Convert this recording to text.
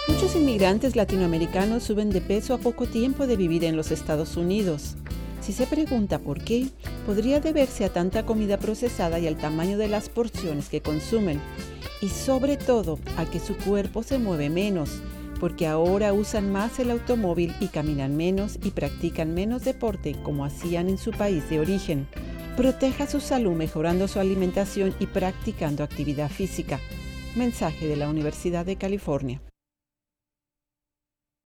Muchos inmigrantes latinoamericanos suben de peso a poco tiempo de vivir en los Estados Unidos. Si se pregunta por qué, podría deberse a tanta comida procesada y al tamaño de las porciones que consumen. Y sobre todo, a que su cuerpo se mueve menos, porque ahora usan más el automóvil y caminan menos y practican menos deporte como hacían en su país de origen. Proteja su salud mejorando su alimentación y practicando actividad física. Mensaje de la Universidad de California.